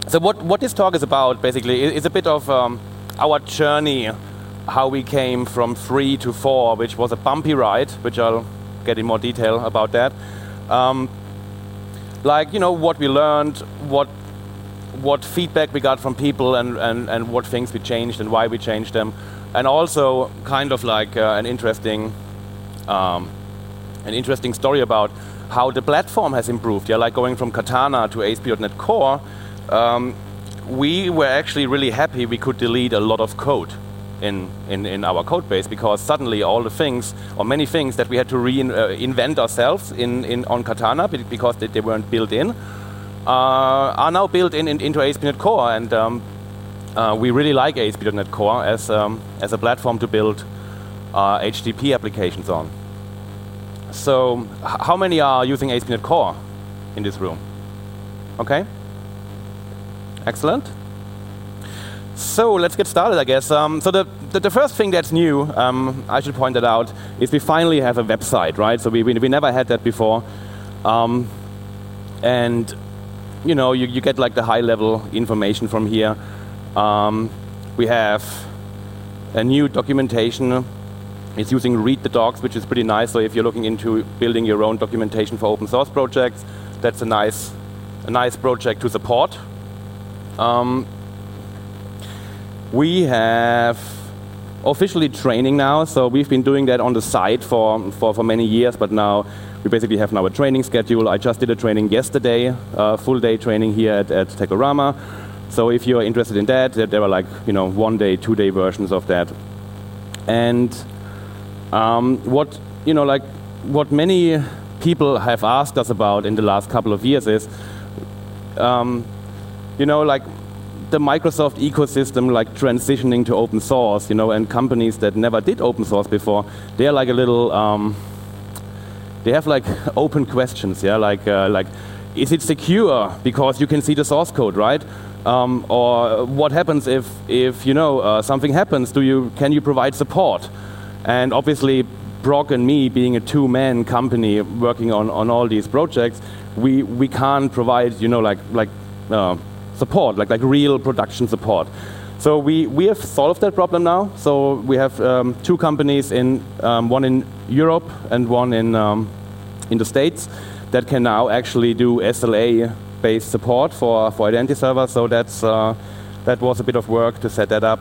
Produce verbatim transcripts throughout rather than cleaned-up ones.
so what, what this talk is about, basically, is a bit of um, our journey, how we came from three to four, which was a bumpy ride, which I'll get in more detail about that. Um, like, you know, what we learned, what what feedback we got from people, and, and, and what things we changed and why we changed them. And also kind of like uh, an interesting um, an interesting story about how the platform has improved. Yeah, like going from Katana to A S P dot NET Core, um, we were actually really happy we could delete a lot of code in, in, in our code base, because suddenly all the things, or many things that we had to reinvent uh, ourselves in, in on Katana because they, they weren't built in, uh, are now built in, in into A S P dot NET Core. And um, uh, we really like A S P dot NET Core as, um, as a platform to build uh, H T T P applications on. So how many are using A S P dot NET Core in this room? Okay. Excellent. So let's get started, I guess. Um, so the, the, the first thing that's new, um, I should point that out, is we finally have a website, right? So we, we, we never had that before. Um, and, you know, you, you get like the high-level information from here. Um, we have a new documentation. It's using Read the Docs, which is pretty nice. So if you're looking into building your own documentation for open source projects, that's a nice, a nice project to support. Um, we have officially training now, so we've been doing that on the side for, for, for many years, but now we basically have now a training schedule. I just did a training yesterday, uh, full day training here at, at Techorama. So if you're interested in that, there are like, you know, one day, two day versions of that. And um, what, you know, like what many people have asked us about in the last couple of years is, um, you know, like the Microsoft ecosystem, like transitioning to open source, you know, and companies that never did open source before, they're like a little, um, they have like open questions, yeah, like, uh, like, is it secure because you can see the source code, right? Um, or what happens if, if you know, uh, something happens? Do you, can you provide support? And obviously, Brock and me, being a two-man company working on, on all these projects, we we can't provide, you know, like like uh, support, like like real production support. So we we have solved that problem now. So we have um, two companies in um, one in Europe and one in um, in the States that can now actually do S L A-based support for for Identity Server. So that's uh, that was a bit of work to set that up.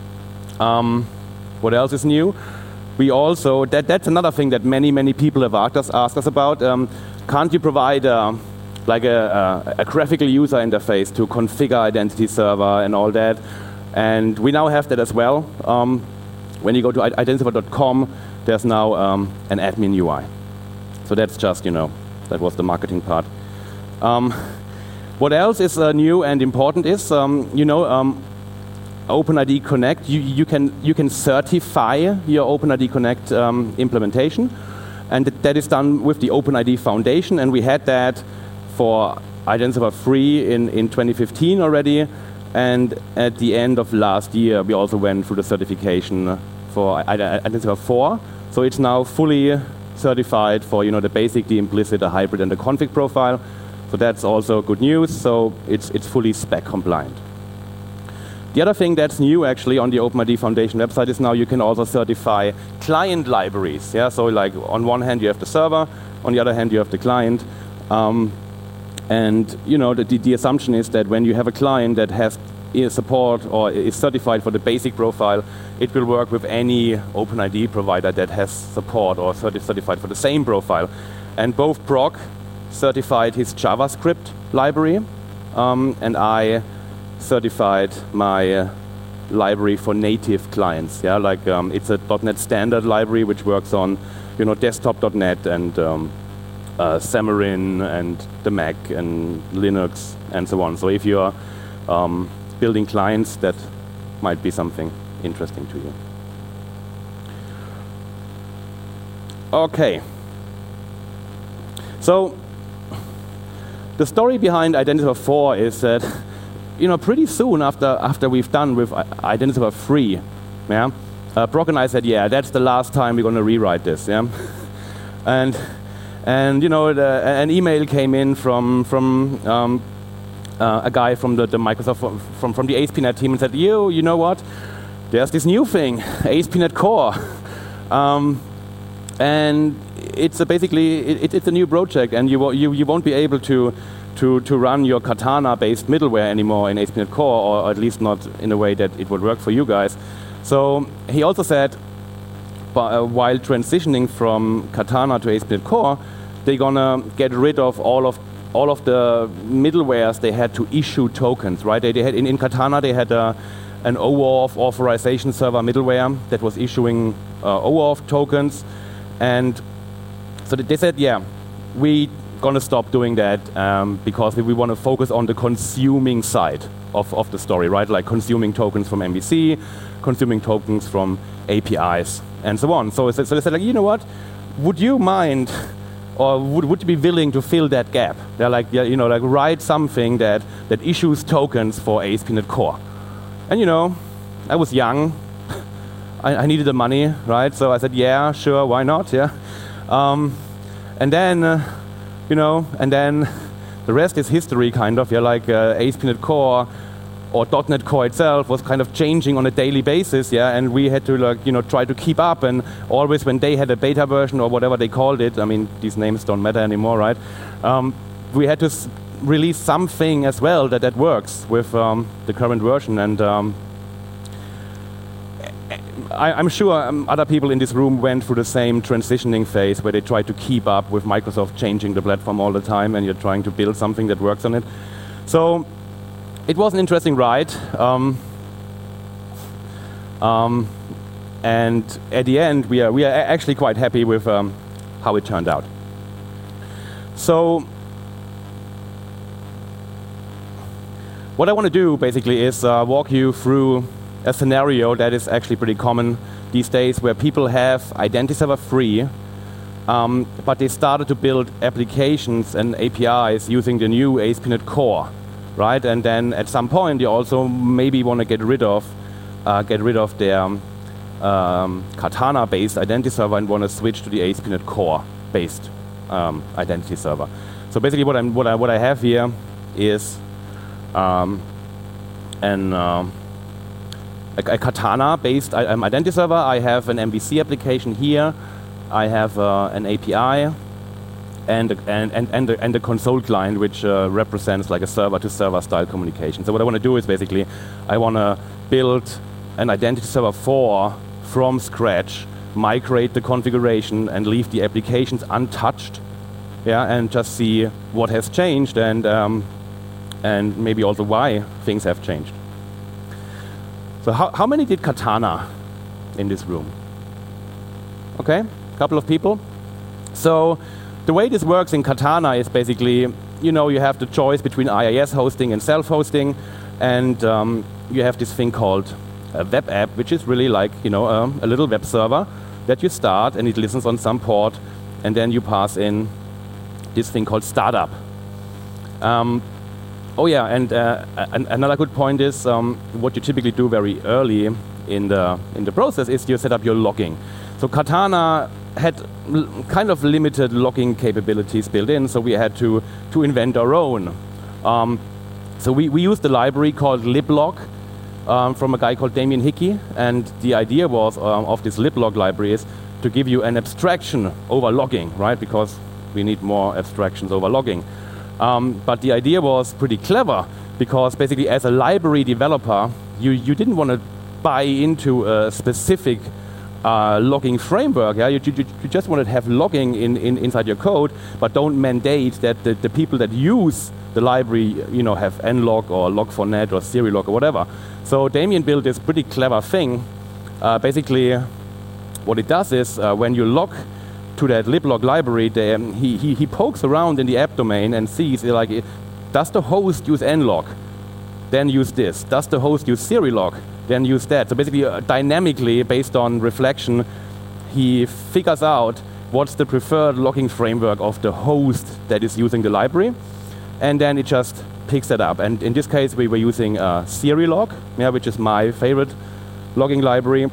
Um, what else is new? We also, that, that's another thing that many, many people have asked us, asked us about. Um, can't you provide uh, like a, a, a graphical user interface to configure Identity Server and all that? And we now have that as well. Um, when you go to identity server dot com, there's now um, an admin U I. So that's just, you know, that was the marketing part. Um, what else is uh, new and important is, um, you know, um, OpenID Connect, you, you can you can certify your OpenID Connect um, implementation, and th that is done with the OpenID Foundation, and we had that for Identity Server three in, in twenty fifteen already, and at the end of last year we also went through the certification for Identity Server four, so it's now fully certified for, you know, the basic, the implicit, the hybrid, and the config profile, so that's also good news, so it's, it's fully spec compliant. The other thing that's new actually on the OpenID Foundation website is now you can also certify client libraries. Yeah, so like on one hand you have the server, on the other hand you have the client, um, and you know the, the assumption is that when you have a client that has support or is certified for the basic profile, it will work with any OpenID provider that has support or certi certified for the same profile. And both Brock certified his JavaScript library, um, and I certified my uh, library for native clients. Yeah, like um, it's a .NET Standard library which works on, you know, desktop dot net and um, uh, Xamarin and the Mac and Linux and so on. So if you're um, building clients, that might be something interesting to you. Okay. So the story behind Identity Server four is that, you know, pretty soon after after we've done with Identity Server three, yeah, uh, Brock and I said, yeah, that's the last time we're going to rewrite this, yeah, and and you know, the, an email came in from from um, uh, a guy from the, the Microsoft from from the A S P dot NET team and said, "You, you know what? There's this new thing, A S P dot NET Core, um, and it's a basically it, it's a new project, and you you you won't be able to." To, to run your Katana-based middleware anymore in A S P dot NET Core, or at least not in a way that it would work for you guys." So he also said, uh, while transitioning from Katana to A S P dot NET Core, they're gonna get rid of all of all of the middlewares they had to issue tokens, right? They, they had in, in Katana they had a, an OAuth authorization server middleware that was issuing uh, OAuth tokens, and so they said, yeah, we going to stop doing that um, because we, we want to focus on the consuming side of, of the story, right? Like consuming tokens from M V C, consuming tokens from A P Is, and so on. So, so they said, like, you know what? Would you mind, or would, would you be willing to fill that gap? They're like, yeah, you know, like write something that, that issues tokens for A S P dot NET Core. And you know, I was young, I, I needed the money, right? So I said, yeah, sure, why not? Yeah. Um, and then. Uh, You know, and then the rest is history, kind of. Yeah, like uh, A S P dot NET Core or .NET Core itself was kind of changing on a daily basis. Yeah, and we had to like you know try to keep up. And always when they had a beta version or whatever they called it, I mean these names don't matter anymore, right? Um, we had to s release something as well that that works with um, the current version. And um, I, I'm sure um, other people in this room went through the same transitioning phase where they try to keep up with Microsoft changing the platform all the time, and you're trying to build something that works on it. So it was an interesting ride. Um, um, and at the end, we are, we are actually quite happy with um, how it turned out. So what I want to do basically is uh, walk you through a scenario that is actually pretty common these days, where people have Identity Server free, um, but they started to build applications and A P Is using the new A S P dot NET Core, right? And then at some point, they also maybe want to get rid of uh, get rid of their um, Katana-based Identity Server and want to switch to the A S P dot NET Core-based um, Identity Server. So basically, what I'm what I what I have here is um, an uh, a, a Katana-based um, Identity Server. I have an M V C application here. I have uh, an A P I and a, and and and a, and a console client, which uh, represents like a server-to-server style communication. So what I want to do is basically, I want to build an Identity Server four from scratch, migrate the configuration, and leave the applications untouched. Yeah, and just see what has changed and um, and maybe also why things have changed. So how how many did Katana in this room? Okay, a couple of people. So the way this works in Katana is basically, you know, you have the choice between I I S hosting and self-hosting, and um, you have this thing called a web app, which is really like, you know, um, a little web server that you start, and it listens on some port, and then you pass in this thing called startup. Um, oh yeah, and uh, an another good point is um, what you typically do very early in the in the process is you set up your logging. So Katana had l kind of limited logging capabilities built in, so we had to to invent our own. Um, so we we used a library called liblog um, from a guy called Damien Hickey, and the idea was um, of this liblog library is to give you an abstraction over logging, right? Because we need more abstractions over logging. Um, but the idea was pretty clever, because basically as a library developer, you, you didn't want to buy into a specific uh, logging framework. Yeah? You, you, you just wanted to have logging in, in, inside your code, but don't mandate that the, the people that use the library, you know, have nlog or log four net or Serilog or whatever. So Damien built this pretty clever thing. Uh, basically, what it does is uh, when you log to that liblog library, the, um, he, he, he pokes around in the app domain and sees, like, does the host use nlog? Then use this. Does the host use Serilog? Then use that. So basically, uh, dynamically, based on reflection, he figures out what's the preferred logging framework of the host that is using the library, and then it just picks it up. And in this case, we were using uh, Serilog, yeah, which is my favorite logging library.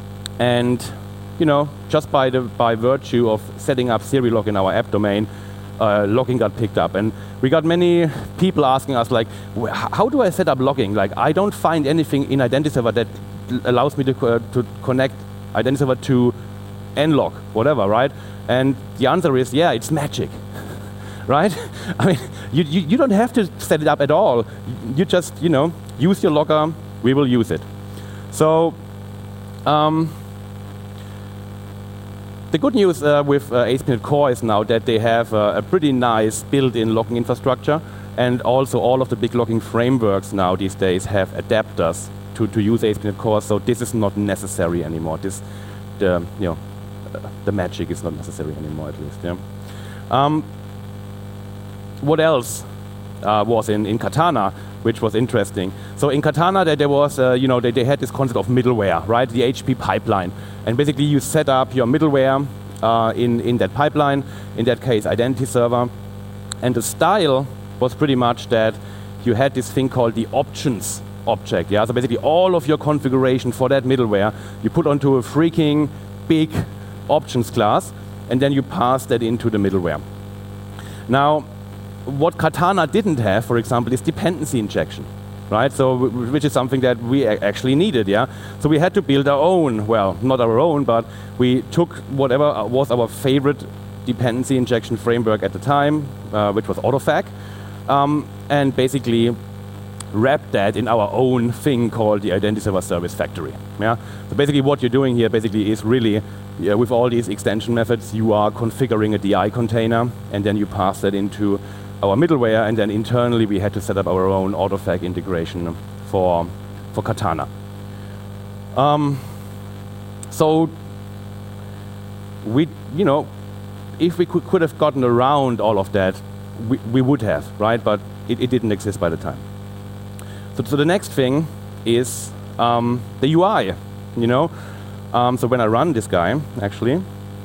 And you know, just by the by virtue of setting up Serilog in our app domain, uh, logging got picked up. And we got many people asking us, like, how do I set up logging? Like, I don't find anything in Identiserver that allows me to, uh, to connect Identiserver to nlog, whatever, right? And the answer is, yeah, it's magic, right? I mean, you, you, you don't have to set it up at all. You just, you know, use your logger, we will use it. So, um, the good news uh, with uh, A S P dot NET Core is now that they have uh, a pretty nice built-in logging infrastructure, and also all of the big logging frameworks now these days have adapters to, to use A S P dot NET Core, so this is not necessary anymore. This, the, you know, uh, the magic is not necessary anymore, at least. Yeah. Um, what else uh, was in, in Katana, which was interesting? So in Katana, there, there was, uh, you know, they, they had this concept of middleware, right? The H P pipeline. And basically you set up your middleware uh, in, in that pipeline, in that case Identiserver. And the style was pretty much that you had this thing called the options object. Yeah? So basically all of your configuration for that middleware, you put onto a freaking big options class, and then you pass that into the middleware. Now, what Katana didn't have, for example, is dependency injection. Right, so which is something that we actually needed, yeah. So we had to build our own. Well, not our own, but we took whatever was our favorite dependency injection framework at the time, uh, which was AutoFac, um, and basically wrapped that in our own thing called the Identiserver Service Factory. Yeah. So basically, what you're doing here basically is really, yeah, with all these extension methods, you are configuring a D I container, and then you pass that into our middleware, and then internally we had to set up our own AutoFac integration for, for Katana. Um, so we, you know, if we could, could have gotten around all of that, we, we would have, right? But it, it didn't exist by the time. So, so the next thing is um, the U I, you know. Um, so when I run this guy, actually,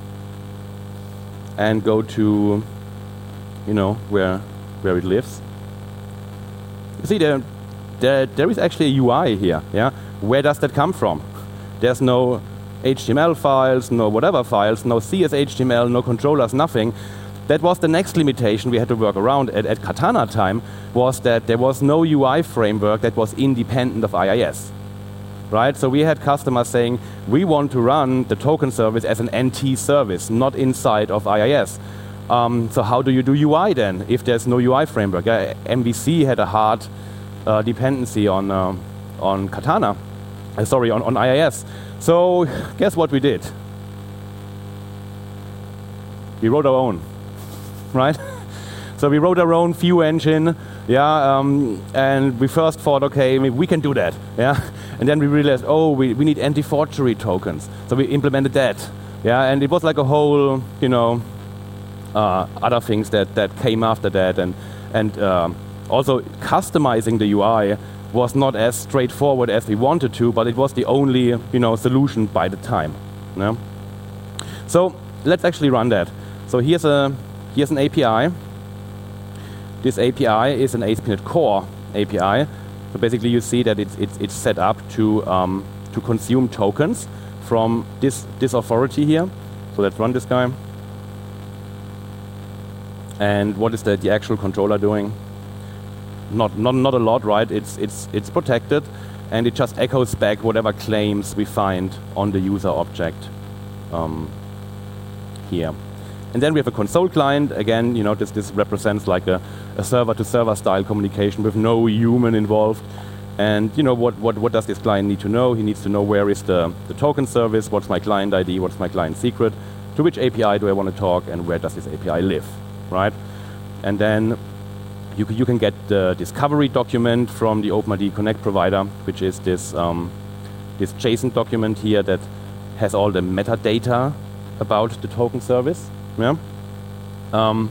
and go to, you know, where where it lives. You see, there, there, there is actually a U I here. Yeah, where does that come from? There's no H T M L files, no whatever files, no C S H T M L, no controllers, nothing. That was the next limitation we had to work around at, at Katana time, was that there was no U I framework that was independent of I I S. Right? So we had customers saying, we want to run the token service as an N T service, not inside of I I S. Um, so how do you do U I then, if there's no U I framework? Uh, M V C had a hard uh, dependency on, uh, on Katana, uh, sorry, on, on I I S. So guess what we did? We wrote our own, right? So we wrote our own Vue engine, yeah, um, and we first thought, okay, maybe we can do that, yeah? And then we realized, oh, we, we need anti-forgery tokens. So we implemented that, yeah, and it was like a whole, you know, uh, other things that, that came after that, and, and uh, also customizing the U I was not as straightforward as we wanted to, but it was the only, you know, solution by the time, you know? So let's actually run that. So here's a here's an A P I. This A P I is an A S P dot NET Core A P I. So basically, you see that it's it's, it's set up to um, to consume tokens from this this authority here. So let's run this guy. And what is the the actual controller doing? Not not not a lot, right? It's it's it's protected, and it just echoes back whatever claims we find on the user object um, here. And then we have a console client. Again, you know, this, this represents like a, a server-to-server style communication with no human involved. And you know, what, what, what does this client need to know? He needs to know where is the, the token service, what's my client I D, what's my client secret, to which A P I do I want to talk, and where does this A P I live, right? And then you, you can get the discovery document from the OpenID Connect provider, which is this, um, this JSON document here that has all the metadata about the token service. Yeah. Um,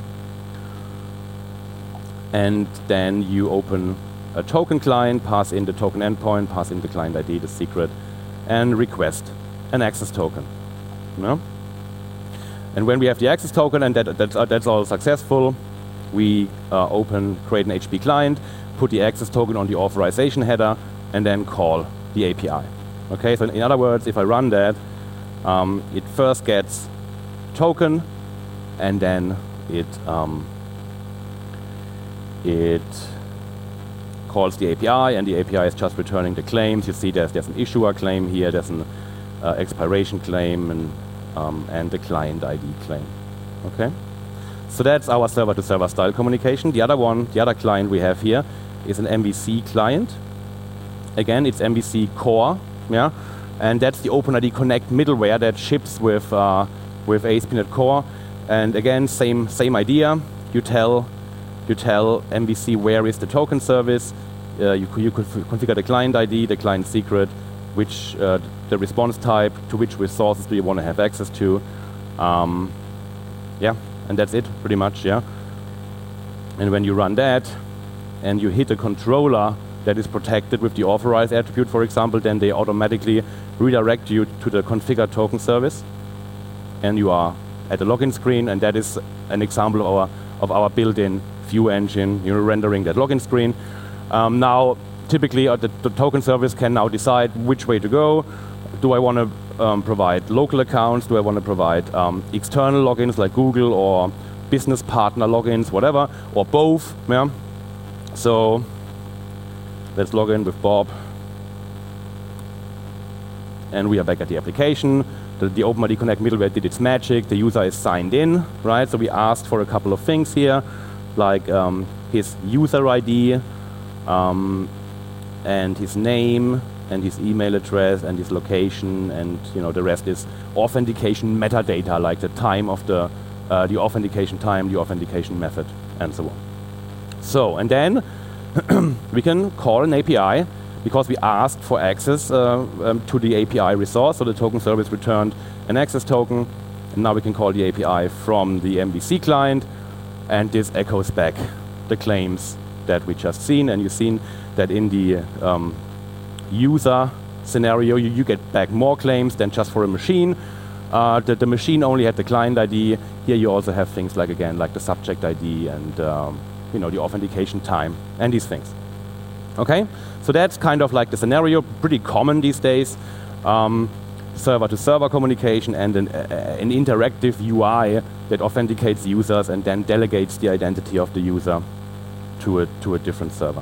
and then you open a token client, pass in the token endpoint, pass in the client I D, the secret, and request an access token. Yeah. And when we have the access token and that, that's, uh, that's all successful, we uh, open, create an H P client, put the access token on the authorization header, and then call the A P I. Okay, so in other words, if I run that, um, it first gets token, and then it um, it calls the A P I, and the A P I is just returning the claims. You see there's, there's an issuer claim here, there's an uh, expiration claim, and, um, and the client I D claim. Okay? So that's our server-to-server style communication. The other one, the other client we have here is an M V C client. Again, it's M V C core, yeah? And that's the OpenID Connect middleware that ships with, uh, with A S P dot NET Core. And again, same, same idea. You tell You tell M V C where is the token service, uh, you, you could configure the client I D, the client secret, which uh, the response type, to which resources do you want to have access to. Um, yeah, and that's it, pretty much, yeah. And when you run that, and you hit a controller that is protected with the authorized attribute, for example, then they automatically redirect you to the configure token service. And you are at the login screen, and that is an example of our, of our built-in view engine, you know, rendering that login screen. Um, now, typically, uh, the, the token service can now decide which way to go. Do I want to um, provide local accounts? Do I want to provide um, external logins like Google or business partner logins, whatever, or both? Yeah. So let's log in with Bob, and we are back at the application. The, the OpenID Connect middleware did its magic. The user is signed in, right? So we asked for a couple of things here, like um, his user I D, um, and his name, and his email address, and his location, and you know the rest is authentication metadata, like the time of the uh, the authentication time, the authentication method, and so on. So, and then we can call an A P I because we asked for access uh, um, to the A P I resource. So the token service returned an access token, and now we can call the A P I from the M V C client. And this echoes back the claims that we just seen. And you've seen that in the um, user scenario, you, you get back more claims than just for a machine. Uh, the, the machine only had the client I D. Here you also have things like, again, like the subject I D and um, you know, the authentication time and these things. Okay? So that's kind of like the scenario, pretty common these days. Um, server-to-server communication and an, uh, an interactive U I that authenticates users and then delegates the identity of the user to a, to a different server.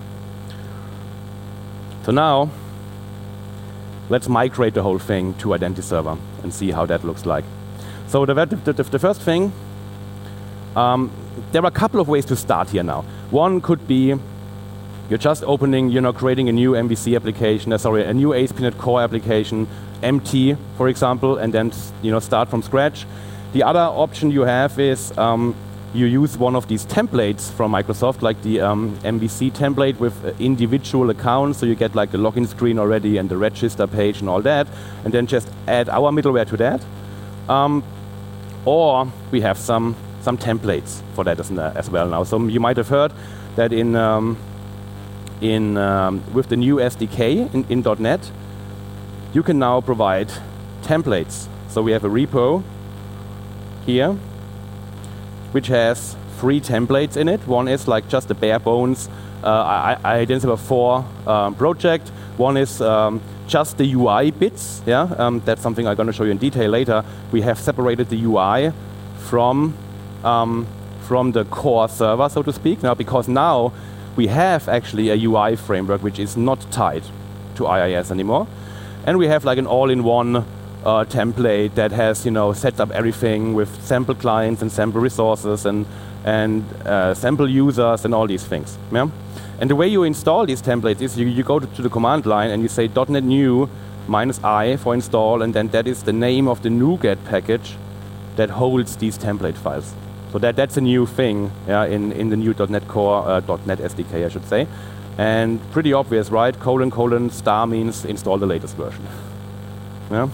So now, let's migrate the whole thing to Identity Server and see how that looks like. So the, the, the, the first thing, um, there are a couple of ways to start here now. One could be you're just opening, you know, creating a new M V C application, uh, sorry, a new A S P dot NET Core application, empty, for example, and then you know start from scratch. The other option you have is um, you use one of these templates from Microsoft, like the um, M V C template with uh, individual accounts, so you get like the login screen already and the register page and all that, and then just add our middleware to that. Um, or we have some some templates for that as, uh, as well now. So you might have heard that in um, in um, with the new S D K in, in dot NET, you can now provide templates. So we have a repo here, which has three templates in it. One is like just the bare bones uh, Identity Server four um, project. One is um, just the U I bits. Yeah, um, that's something I'm going to show you in detail later. We have separated the U I from um, from the core server, so to speak. Now, because now we have actually a U I framework which is not tied to I I S anymore, and we have like an all-in-one uh, template that has you know sets up everything with sample clients and sample resources and and uh, sample users and all these things. Yeah? And the way you install these templates is you, you go to, to the command line and you say .NET new minus I for install, and then that is the name of the NuGet package that holds these template files. So that, that's a new thing yeah, in, in the new .NET Core, uh, .NET S D K, I should say. And pretty obvious, right? Colon, colon, star means install the latest version. Yeah.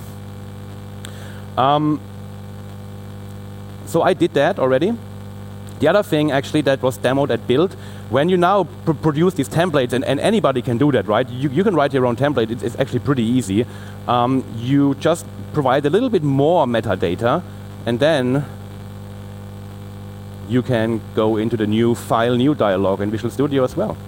Um, so I did that already. The other thing, actually, that was demoed at Build, when you now pr produce these templates, and, and anybody can do that, right? You, you can write your own template. It's, it's actually pretty easy. Um, you just provide a little bit more metadata, and then you can go into the new file new dialog in Visual Studio as well.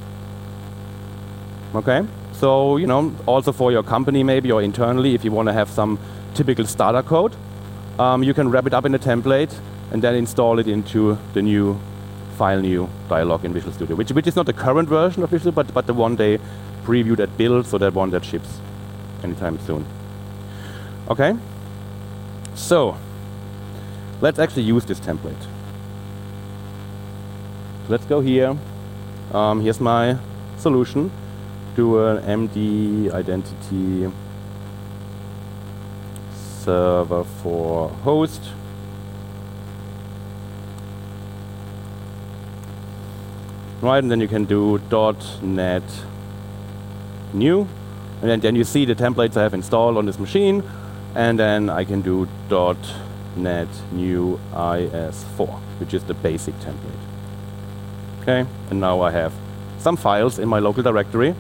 Okay? So, you know, also for your company maybe or internally, if you want to have some typical starter code, um, you can wrap it up in a template and then install it into the new file new dialog in Visual Studio, which, which is not the current version of Visual, but, but the one they previewed at build, so that one that ships anytime soon. Okay, so let's actually use this template. Let's go here. Um, here's my solution. Do an M D identity server for host. Right, and then you can do .NET new, and then, then you see the templates I have installed on this machine, and then I can do .NET new I S four, which is the basic template. Okay, and now I have some files in my local directory,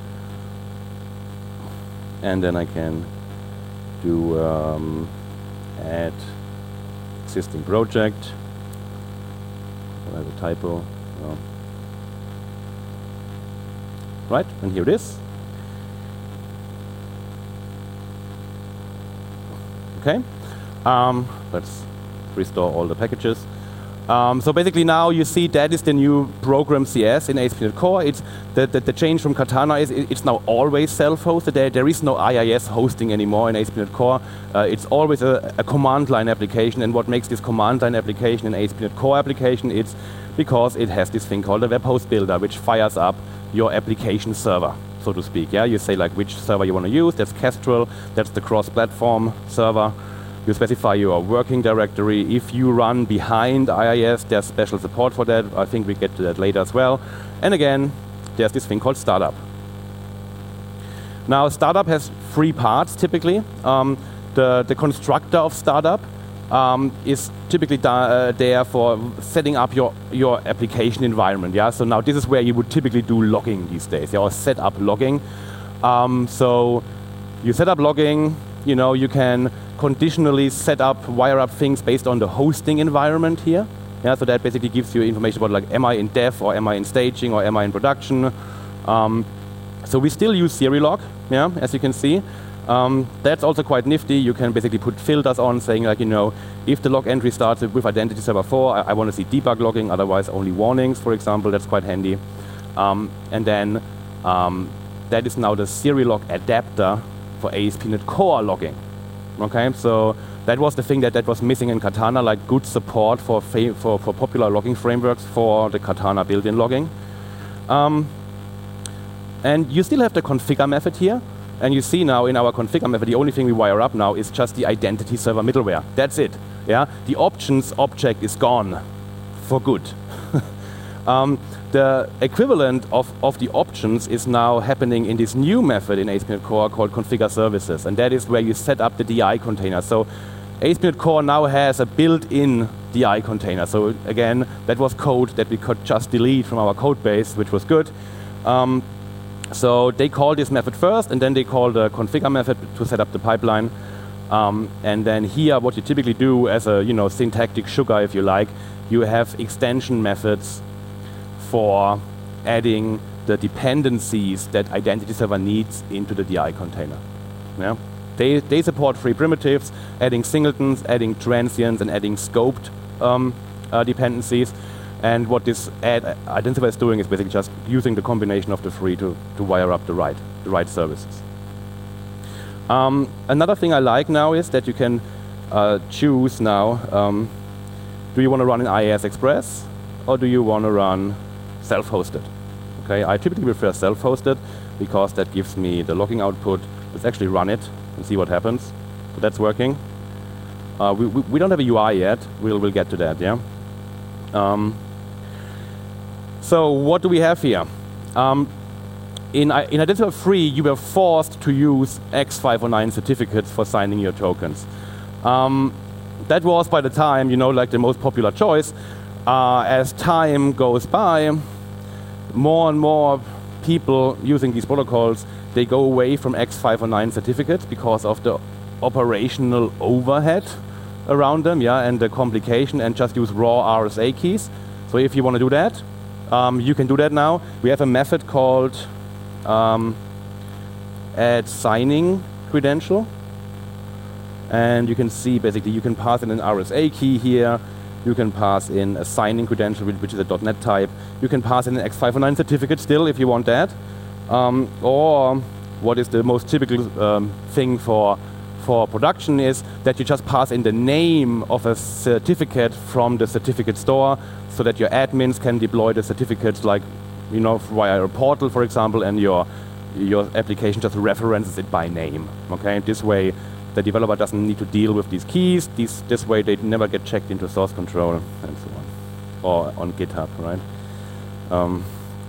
and then I can do um, add existing project. I have a typo. No. Right, and here it is. Okay, um, let's restore all the packages. Um, so basically now you see that is the new program C S in A S P dot NET Core. It's the, the, the change from Katana is it, it's now always self-hosted. There, there is no I I S hosting anymore in A S P dot NET Core. Uh, it's always a, a command line application, and what makes this command line application an A S P dot NET Core application, it's because it has this thing called a web host builder, which fires up your application server, so to speak. Yeah, you say like which server you want to use. That's Kestrel. That's the cross-platform server. You specify your working directory. If you run behind I I S, there's special support for that. I think we get to that later as well. And again, there's this thing called startup. Now, startup has three parts typically. Um, the, the constructor of startup um, is typically uh, there for setting up your, your application environment. Yeah, so now this is where you would typically do logging these days, yeah, or set up logging. Um, so you set up logging. You know, you can conditionally set up, wire up things based on the hosting environment here. Yeah, so that basically gives you information about like, am I in dev or am I in staging or am I in production? Um, so we still use Serilog, yeah, as you can see. Um, that's also quite nifty. You can basically put filters on saying like, you know, if the log entry starts with identity server four, I, I want to see debug logging, otherwise only warnings, for example. That's quite handy. Um, and then um, that is now the Serilog adapter for A S P dot NET Core logging. Okay, so that was the thing that, that was missing in Katana, like good support for, for, for popular logging frameworks for the Katana built-in logging. Um, and you still have the configure method here. And you see now in our configure method, the only thing we wire up now is just the identity server middleware. That's it. Yeah, the options object is gone for good. um, the equivalent of, of the options is now happening in this new method in A S P dot NET Core called configure services, and that is where you set up the D I container. So A S P dot NET Core now has a built-in D I container. So again, that was code that we could just delete from our code base, which was good. Um, So they call this method first, and then they call the configure method to set up the pipeline. Um, and then here, what you typically do as a you know syntactic sugar, if you like, you have extension methods for adding the dependencies that identity server needs into the D I container. Yeah? They, they support three primitives, adding singletons, adding transients, and adding scoped um, uh, dependencies. And what this add identifier is doing is basically just using the combination of the three to, to wire up the right, the right services. Um, another thing I like now is that you can uh, choose now, um, do you want to run in I I S Express or do you want to run self-hosted? Okay, I typically prefer self-hosted because that gives me the logging output. Let's actually run it and see what happens. So that's working. Uh, we, we, we don't have a U I yet. We'll, we'll get to that, yeah? Um, So what do we have here? Um, in, in Identifier three, you were forced to use X five oh nine certificates for signing your tokens. Um, that was, by the time, you know, like the most popular choice. Uh, as time goes by, more and more people using these protocols, they go away from X five oh nine certificates because of the operational overhead around them, yeah, and the complication, and just use raw R S A keys. So if you want to do that, Um, you can do that now. We have a method called um, add signing credential. And you can see basically you can pass in an R S A key here. You can pass in a signing credential, which is a .NET type. You can pass in an X five oh nine certificate still if you want that. Um, or what is the most typical um, thing for for production is that you just pass in the name of a certificate from the certificate store so that your admins can deploy the certificates like, you know, via a portal, for example, and your your application just references it by name. Okay, this way the developer doesn't need to deal with these keys. These, this way they never get checked into source control and so on, or on GitHub, right? Um,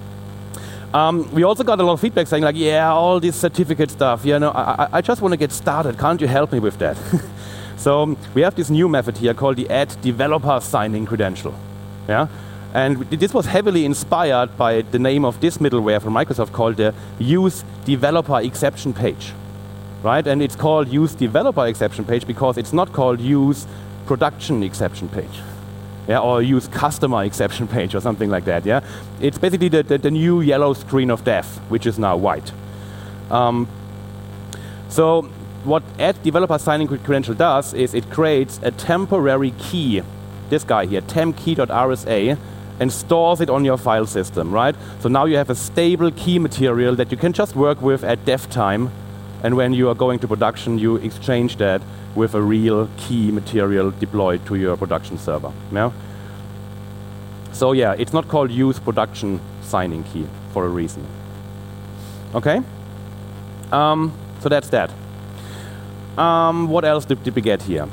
um, we also got a lot of feedback saying like, yeah, all this certificate stuff, you know, I, I just want to get started. Can't you help me with that? So we have this new method here called the add developer signing credential. Yeah. And this was heavily inspired by the name of this middleware from Microsoft called the use developer exception page, right? And it's called use developer exception page because it's not called use production exception page, yeah, or use customer exception page or something like that, yeah? It's basically the, the, the new yellow screen of death, which is now white. Um, so what add developer signing credential does is it creates a temporary key, this guy here, temp-key.rsa, and stores it on your file system, right? So now you have a stable key material that you can just work with at dev time, and when you are going to production, you exchange that with a real key material deployed to your production server. Yeah? So yeah, it's not called use production signing key for a reason. Okay? Um, so that's that. Um, what else did, did we get here?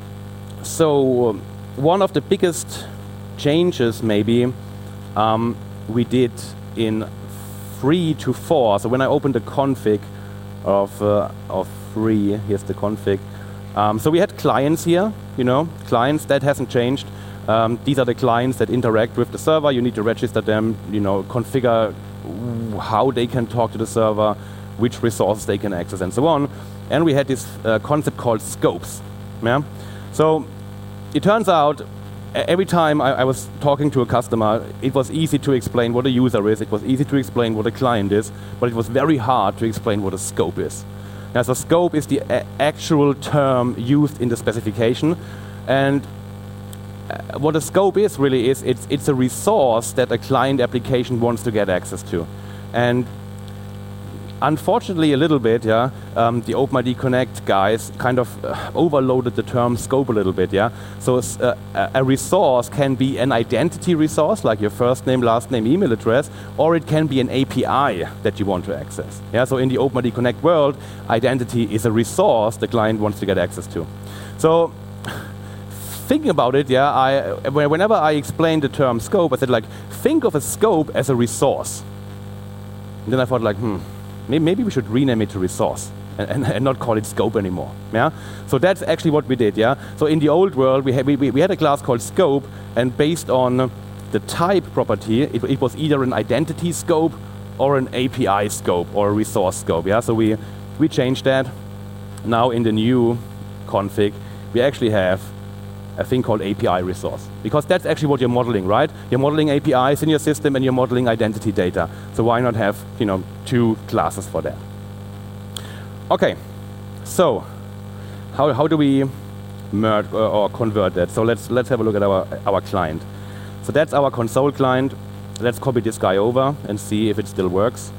So one of the biggest changes maybe um, we did in three to four. So when I opened the config of uh, of three, here's the config. Um, so we had clients here, you know, clients that hasn't changed. Um, these are the clients that interact with the server. You need to register them, you know, configure how they can talk to the server, which resources they can access, and so on. And we had this uh, concept called scopes. Yeah. So it turns out every time I, I was talking to a customer, it was easy to explain what a user is, it was easy to explain what a client is, but it was very hard to explain what a scope is. Now, so scope is the a actual term used in the specification, and uh, what a scope is really is, it's, it's a resource that a client application wants to get access to. And unfortunately, a little bit, yeah, um, the OpenID Connect guys kind of uh, overloaded the term scope a little bit, yeah. So uh, a resource can be an identity resource, like your first name, last name, email address, or it can be an A P I that you want to access. Yeah. So in the OpenID Connect world, identity is a resource the client wants to get access to. So thinking about it, yeah, I whenever I explained the term scope, I said like, think of a scope as a resource. And then I thought like, hmm. Maybe we should rename it to resource and, and, and not call it scope anymore. Yeah. So that's actually what we did. Yeah. So in the old world, we had we, we had a class called scope, and based on the type property, it, it was either an identity scope or an A P I scope or a resource scope. Yeah. So we we changed that. Now in the new config, we actually have a thing called A P I resource, because that's actually what you're modeling, right? You're modeling A P Is in your system and you're modeling identity data. So why not have, you know, two classes for that? Okay, so how, how do we merge or, or convert that? So let's let's have a look at our our client. So that's our console client. Let's copy this guy over and see if it still works.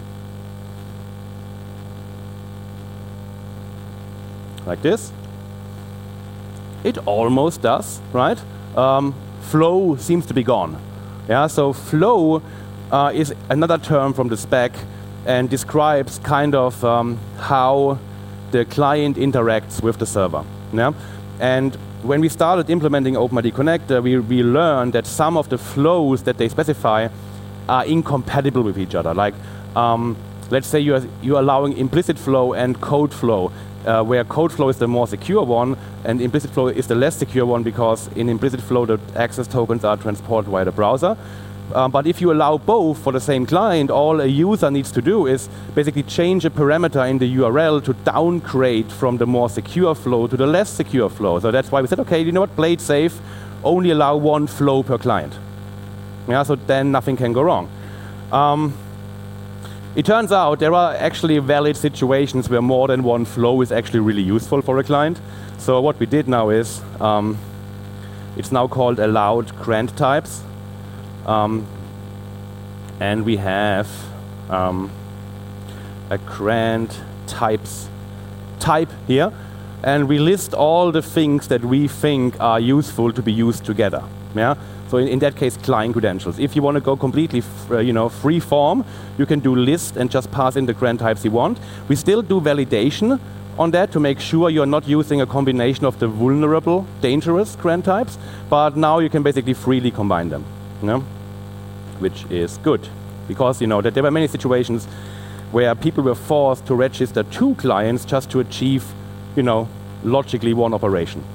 Like this. It almost does, right? Um, flow seems to be gone. Yeah, so flow uh, is another term from the spec and describes kind of um, how the client interacts with the server. Yeah? And when we started implementing OpenID Connect, uh, we, we learned that some of the flows that they specify are incompatible with each other. Like, um, let's say you're, you're allowing implicit flow and code flow. Uh, where code flow is the more secure one and implicit flow is the less secure one, because in implicit flow the access tokens are transported via the browser. Um, but if you allow both for the same client, all a user needs to do is basically change a parameter in the U R L to downgrade from the more secure flow to the less secure flow. So that's why we said, okay, you know what, play it safe, only allow one flow per client. Yeah, so then nothing can go wrong. Um, It turns out there are actually valid situations where more than one flow is actually really useful for a client. So what we did now is, um, It's now called allowed grant types. Um, and we have um, a grant types type here. And we list all the things that we think are useful to be used together. Yeah? So in, in that case, client credentials. If you want to go completely f uh, you know, free form, you can do list and just pass in the grant types you want. We still do validation on that to make sure you're not using a combination of the vulnerable, dangerous grant types, but now you can basically freely combine them, you know? Which is good, because you know that there were many situations where people were forced to register two clients just to achieve, you know, logically one operation.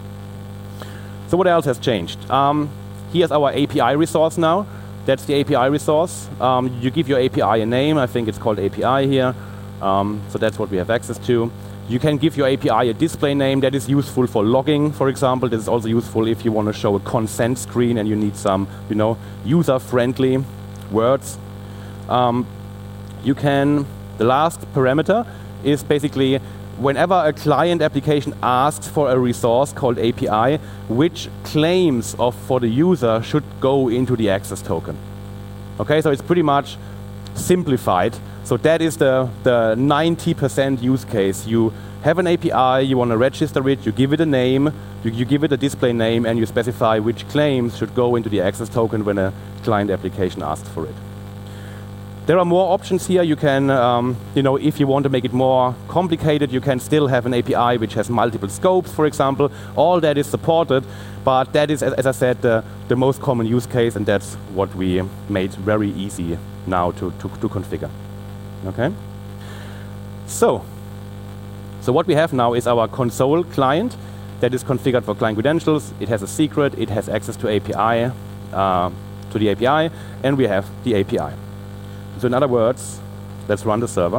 So what else has changed? Um, here's our A P I resource now. That's the A P I resource. Um, you give your A P I a name. I think it's called A P I here. Um, so that's what we have access to. You can give your A P I a display name that is useful for logging, for example. This is also useful if you want to show a consent screen and you need some, you know, user-friendly words. Um, you can, the last parameter is basically whenever a client application asks for a resource called A P I, which claims of for the user should go into the access token. Okay, so it's pretty much simplified. So that is the, the ninety percent use case. You have an A P I, you want to register it, you give it a name, you, you give it a display name, and you specify which claims should go into the access token when a client application asks for it. There are more options here. You can, um, you know, if you want to make it more complicated, you can still have an A P I which has multiple scopes, for example. All that is supported, but that is, as, as I said, the, the most common use case, and that's what we made very easy now to, to, to configure. Okay? So, so what we have now is our console client that is configured for client credentials. It has a secret, it has access to A P I, uh, to the A P I, and we have the A P I. So in other words, let's run the server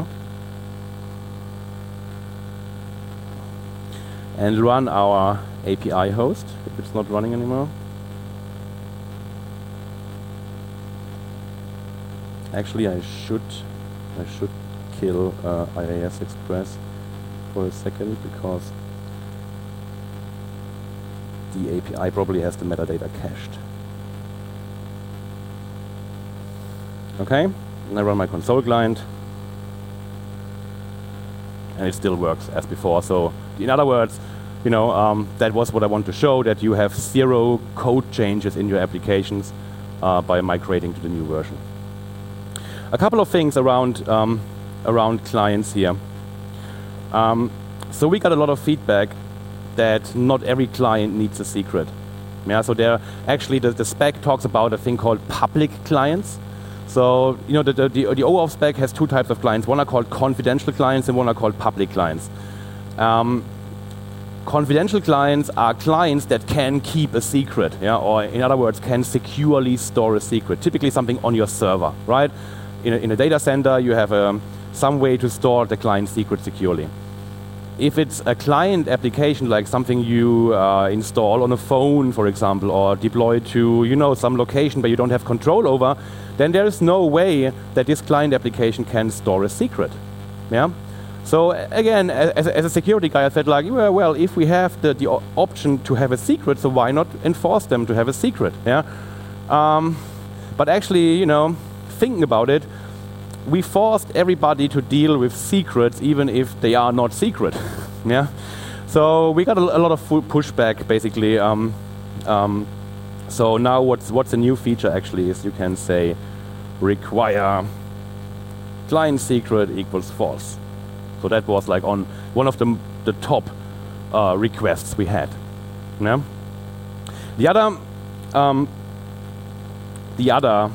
and run our A P I host, if it's not running anymore. Actually, I should I should kill uh, I A S Express for a second, because the A P I probably has the metadata cached. Okay. And I run my console client, and it still works as before. So in other words, you know, um, that was what I want to show, that you have zero code changes in your applications uh, by migrating to the new version. A couple of things around, um, around clients here. Um, so we got a lot of feedback that not every client needs a secret. Yeah, so there actually the, the spec talks about a thing called public clients. So, you know, the, the, the, the OAuth spec has two types of clients. One are called confidential clients and one are called public clients. Um, confidential clients are clients that can keep a secret, yeah? Or in other words, can securely store a secret, typically something on your server, right? In a, in a data center, you have um, some way to store the client secret securely. If it's a client application, like something you uh, install on a phone, for example, or deploy to, you know, some location where you don't have control over, then there is no way that this client application can store a secret. Yeah. So again, as, as a security guy, I said like, well, well if we have the, the option to have a secret, so why not enforce them to have a secret? Yeah. Um, but actually, you know, thinking about it, we forced everybody to deal with secrets, even if they are not secret. Yeah. So we got a, a lot of pushback, basically. Um, um, so now what's what's a new feature actually is you can say require client secret equals false. So that was like on one of the the top uh, requests we had. Yeah. The other um, the other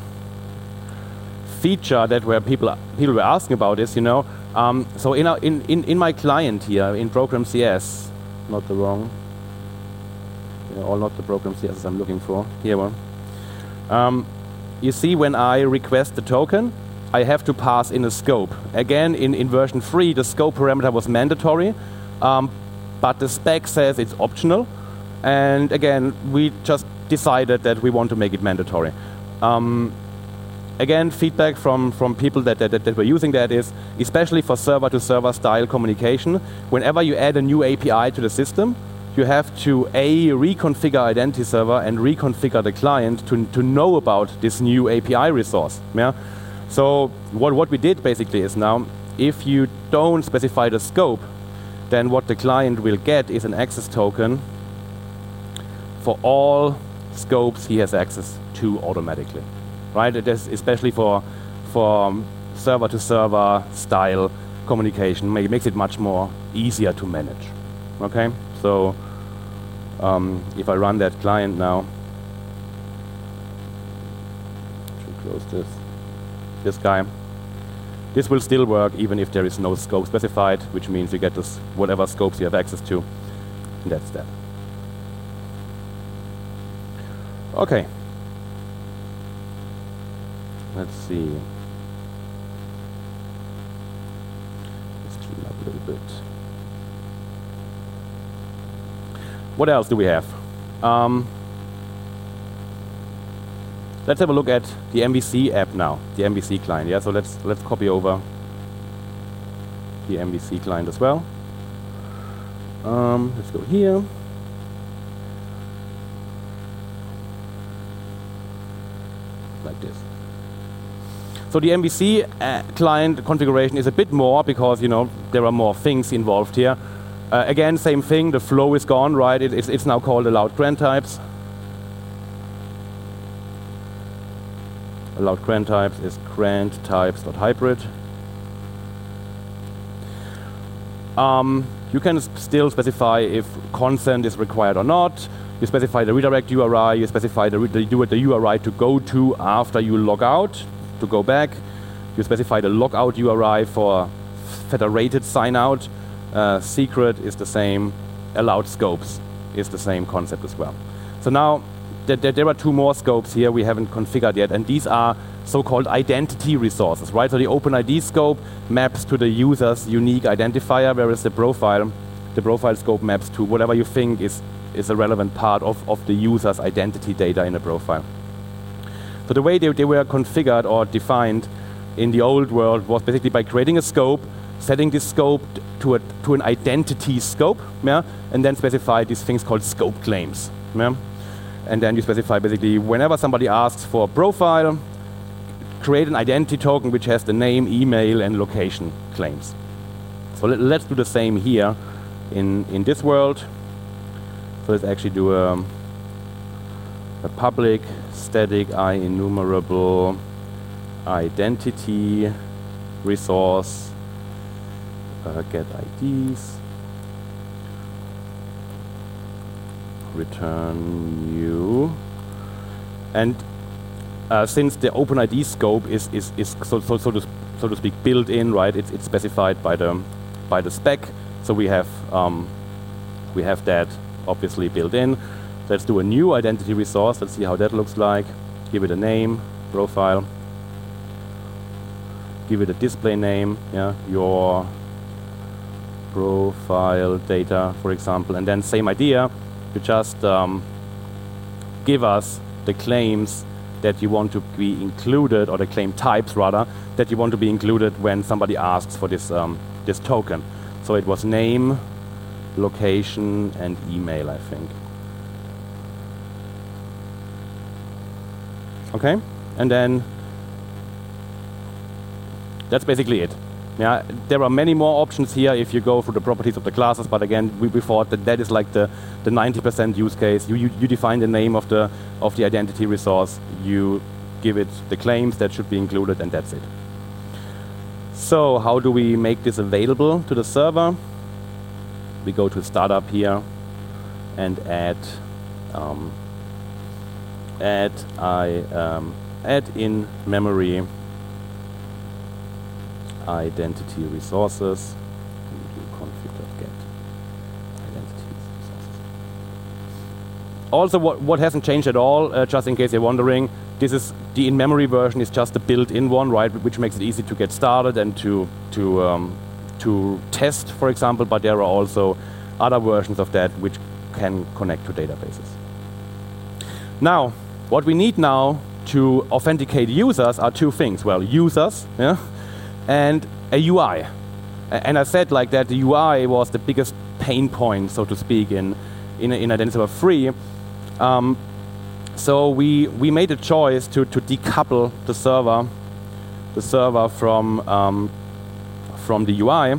feature that where people people were asking about is, you know, um, so in, our, in in in my client here in Program C S, not the wrong, yeah, or not the Program C S I'm looking for here one. Um, you see, when I request the token, I have to pass in a scope. Again, in in version three, the scope parameter was mandatory, um, but the spec says it's optional. And again, we just decided that we want to make it mandatory. Um, Again, feedback from, from people that, that, that were using that is, especially for server-to-server style communication, whenever you add a new A P I to the system, you have to A, reconfigure identity server and reconfigure the client to, to know about this new A P I resource. Yeah? So what, what we did basically is now, if you don't specify the scope, then what the client will get is an access token for all scopes he has access to automatically. Right? It is especially for, for server-to-server style communication, it makes it much more easier to manage. Okay? So um, if I run that client now, should close this, this guy, this will still work even if there is no scope specified, which means you get this whatever scopes you have access to, and that's that. Okay. Let's see. Let's clean up a little bit. What else do we have? Um, let's have a look at the M V C app now, the M V C client. Yeah, so let's let's copy over the M V C client as well. Um, let's go here. Like this. So the M V C uh, client configuration is a bit more because, you know, there are more things involved here. Uh, again, same thing, the flow is gone, right? It, it's, it's now called allowed grant types. Allowed grant types is grant types.hybrid. Um, you can sp still specify if consent is required or not. You specify the redirect U R I, you specify the, the, the U R I to go to after you log out, to go back. You specify the logout U R I for federated sign out. Uh, secret is the same, allowed scopes is the same concept as well. So now th th there are two more scopes here we haven't configured yet, and these are so-called identity resources, right? So the OpenID scope maps to the user's unique identifier, whereas the profile, the profile scope maps to whatever you think is, is a relevant part of, of the user's identity data in a profile. So the way they, they were configured or defined in the old world was basically by creating a scope, setting this scope to, a, to an identity scope, yeah, and then specify these things called scope claims. Yeah? And then you specify basically whenever somebody asks for a profile, create an identity token which has the name, email, and location claims. So let, let's do the same here in, in this world. So let's actually do a, a public static IEnumerable identity resource. Uh, get I Ds, return new, and uh, since the OpenID scope is is, is so, so, so, to, so to speak built in, right? It's, it's specified by the by the spec, so we have um, we have that obviously built in. Let's do a new identity resource. Let's see how that looks like. Give it a name, profile. Give it a display name. Yeah, your profile data, for example, and then same idea, you just um, give us the claims that you want to be included, or the claim types rather, that you want to be included when somebody asks for this, um, this token. So it was name, location, and email, I think. Okay, and then that's basically it. Yeah, there are many more options here if you go through the properties of the classes, but again, we, we thought that that is like the, the ninety percent use case. You, you, you define the name of the, of the identity resource, you give it the claims that should be included, and that's it. So how do we make this available to the server? We go to startup here and add, um, add, I, um, add in memory identity resources. Config.get identity resources. Also, what, what hasn't changed at all, uh, just in case you're wondering, this is the in-memory version is just the built-in one, right, which makes it easy to get started and to to um, to test, for example. But there are also other versions of that which can connect to databases. Now, what we need now to authenticate users are two things. Well, users, yeah, and a U I. And I said like that the U I was the biggest pain point, so to speak, in in, in Identity Server three. Um, so we we made a choice to to decouple the server, the server from um, from the U I.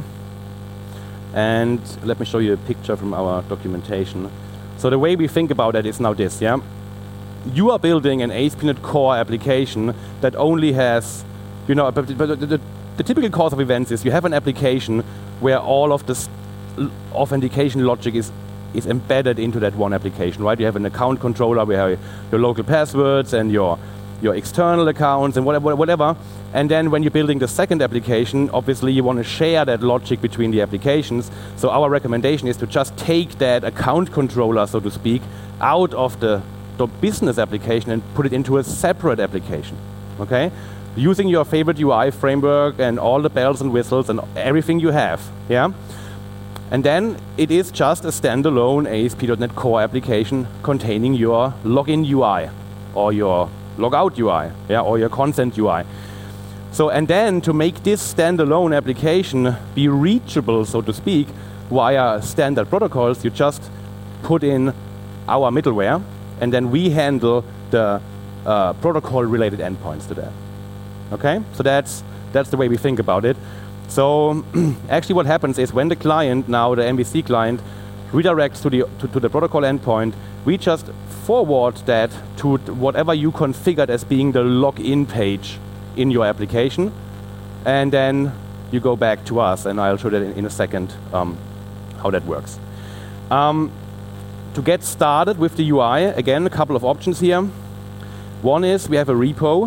And let me show you a picture from our documentation. So the way we think about it is now this, yeah? You are building an A S P dot NET Core application that only has, you know, but, but the, the, the typical course of events is you have an application where all of the authentication logic is, is embedded into that one application, right? You have an account controller where you have your local passwords and your, your external accounts and whatever, whatever. And then when you're building the second application, obviously you want to share that logic between the applications. So our recommendation is to just take that account controller, so to speak, out of the, the business application and put it into a separate application, okay? Using your favorite U I framework and all the bells and whistles and everything you have, yeah? And then it is just a standalone A S P dot NET Core application containing your login U I or your logout U I, yeah, or your consent U I. So, and then to make this standalone application be reachable, so to speak, via standard protocols, you just put in our middleware, and then we handle the uh, protocol-related endpoints to that. Okay? So that's that's the way we think about it. So actually what happens is when the client, now the M V C client, redirects to the, to, to the protocol endpoint, we just forward that to whatever you configured as being the login page in your application, and then you go back to us, and I'll show that in, in a second um, how that works. Um, to get started with the U I, again, a couple of options here. One is we have a repo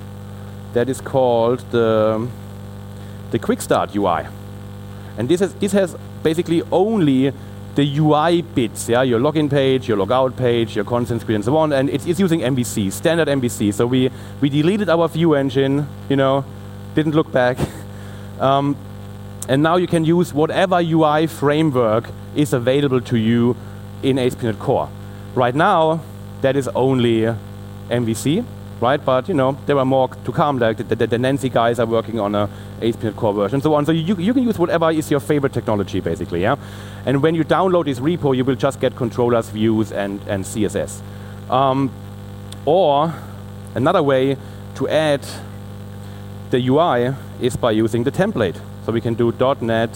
that is called the, the Quick Start U I. And this has, this has basically only the U I bits, yeah, your login page, your logout page, your consent screen, and so on, and it's, it's using M V C, standard M V C. So we, we deleted our view engine, you know, didn't look back. Um, and now you can use whatever U I framework is available to you in A S P dot NET Core. Right now, that is only M V C, right? But, you know, there are more to come, like the, the, the Nancy guys are working on a A S P dot NET Core version, and so on. So you, you can use whatever is your favorite technology, basically, yeah? And when you download this repo, you will just get controllers, views, and, and C S S. Um, or another way to add the U I is by using the template. So we can do .NET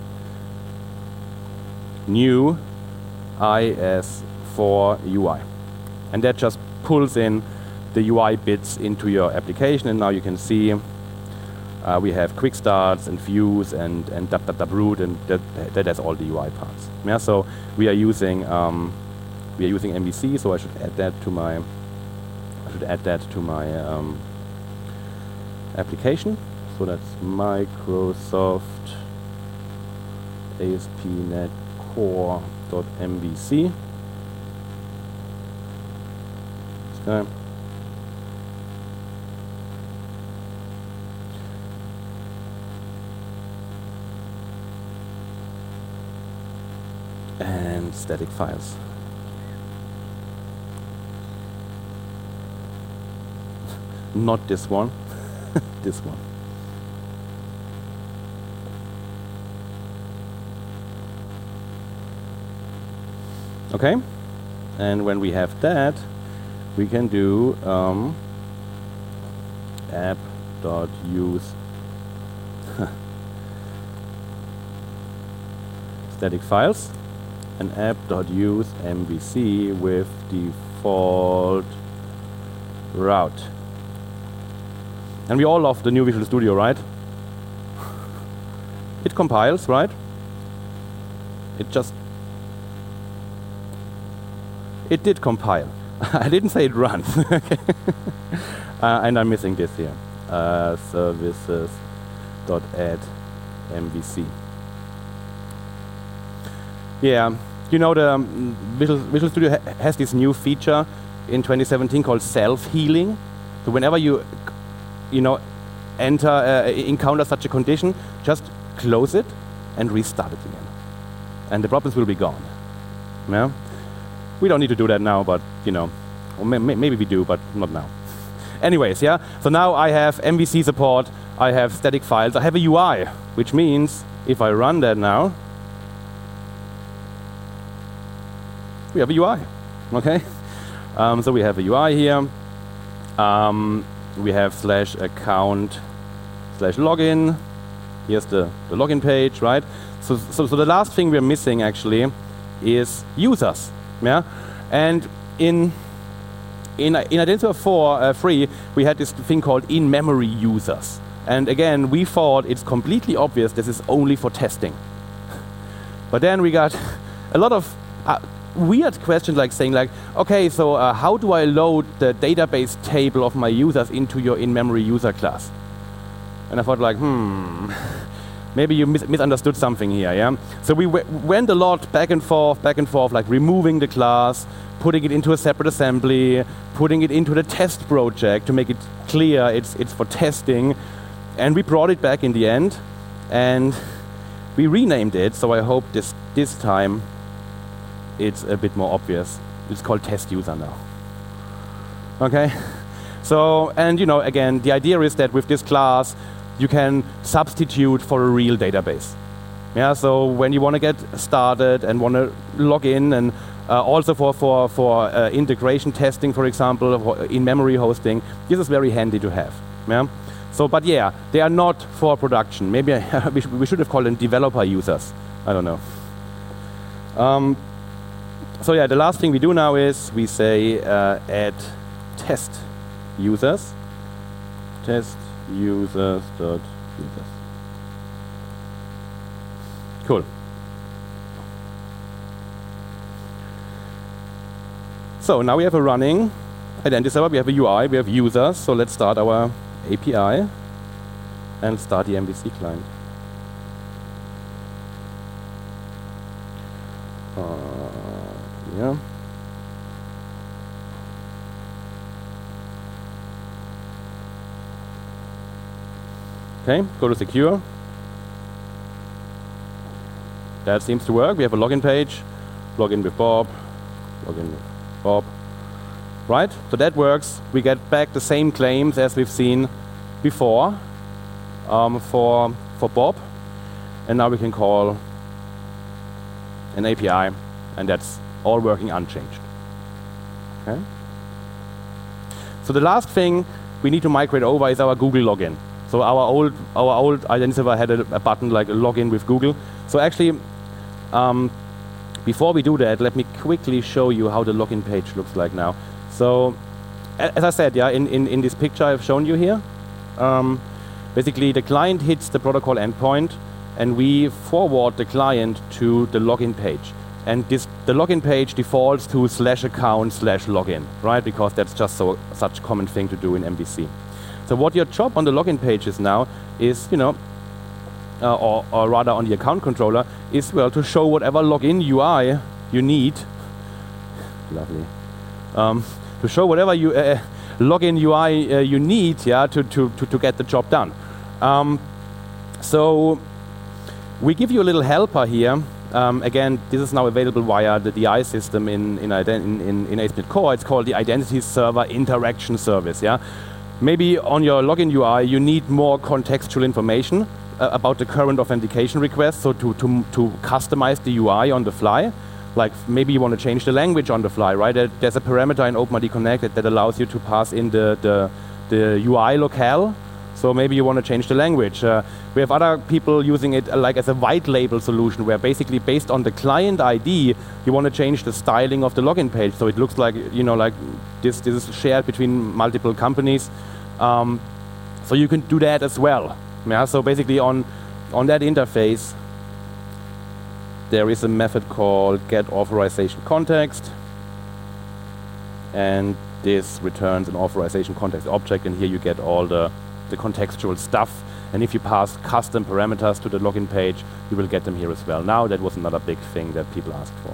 new I S four U I. And that just pulls in the U I bits into your application, and now you can see uh, we have quick starts and views and and dub dub dub root, and that that has all the U I parts. Yeah, so we are using um, we are using M V C, so I should add that to my I should add that to my um, application. So that's Microsoft A S P dot NET Core dot M V C. Okay. And static files. Not this one, this one. Okay, and when we have that, we can do um, app.use static files and app.use M V C with default route. And we all love the new Visual Studio, right? It compiles, right? It just It did compile. I didn't say it runs. uh, and I'm missing this here. Uh, services.add M V C. Yeah, you know the um, Visual, Visual Studio ha has this new feature in twenty seventeen called self-healing. So whenever you, you know, enter, uh, encounter such a condition, just close it and restart it again, and the problems will be gone. Yeah. We don't need to do that now, but, you know, or may maybe we do, but not now. Anyways, yeah, so now I have M V C support, I have static files, I have a U I, which means if I run that now, we have a U I. Okay, um, so we have a U I here. Um, we have slash account slash login. Here's the, the login page, right? So, so, so the last thing we're missing actually is users. Yeah, and in in in Identifier four uh, three we had this thing called in-memory users, and again we thought it's completely obvious this is only for testing. But then we got a lot of uh, weird questions like saying like, okay, so uh, how do I load the database table of my users into your in-memory user class? And I thought like, hmm, maybe you mis misunderstood something here, yeah? So we w went a lot back and forth, back and forth, like removing the class, putting it into a separate assembly, putting it into the test project to make it clear it's, it's for testing. And we brought it back in the end, and we renamed it, so I hope this, this time it's a bit more obvious. It's called test user now. Okay? So, and you know, again, the idea is that with this class, you can substitute for a real database. Yeah, so when you want to get started and want to log in, and uh, also for, for, for uh, integration testing, for example, in-memory hosting, this is very handy to have. Yeah? So, but yeah, they are not for production. Maybe I, we, sh we should have called them developer users. I don't know. Um, so yeah, the last thing we do now is we say uh, add test users. Test users dot users. Cool. So now we have a running identifier, we have a U I, we have users. So let's start our A P I and start the M V C client. Uh, yeah. Okay, go to secure. That seems to work. We have a login page. Login with Bob. Login with Bob. Right? So that works. We get back the same claims as we've seen before um, for, for Bob. And now we can call an A P I, and that's all working unchanged. Okay? So the last thing we need to migrate over is our Google login. So our old our old identifier had a, a button like a login with Google. So actually, um, before we do that, let me quickly show you how the login page looks like now. So, as I said, yeah, in, in, in this picture I've shown you here, um, basically the client hits the protocol endpoint, and we forward the client to the login page. And this, the login page defaults to slash account slash login, right? Because that's just so such a common thing to do in M V C. So what your job on the login page is now is, you know, uh, or, or rather on the account controller, is, well, to show whatever login U I you need. Lovely. Um, to show whatever you, uh, login U I uh, you need, yeah, to, to, to, to get the job done. Um, so we give you a little helper here. Um, again, this is now available via the D I system in, in, in, in, in A S P dot NET Core. It's called the Identity Server Interaction Service, yeah. Maybe on your login U I, you need more contextual information uh, about the current authentication request, so to, to, to customize the U I on the fly. Like maybe you want to change the language on the fly, right? There's a parameter in OpenID Connect that, that allows you to pass in the, the, the U I locale. So maybe you want to change the language. Uh, we have other people using it uh, like as a white label solution, where basically based on the client I D, you want to change the styling of the login page, so it looks like, you know, like this, this is shared between multiple companies. Um, so you can do that as well. Yeah, so basically on, on that interface, there is a method called getAuthorizationContext, and this returns an authorization context object, and here you get all the, the contextual stuff. And if you pass custom parameters to the login page, you will get them here as well. Now that was another big thing that people asked for.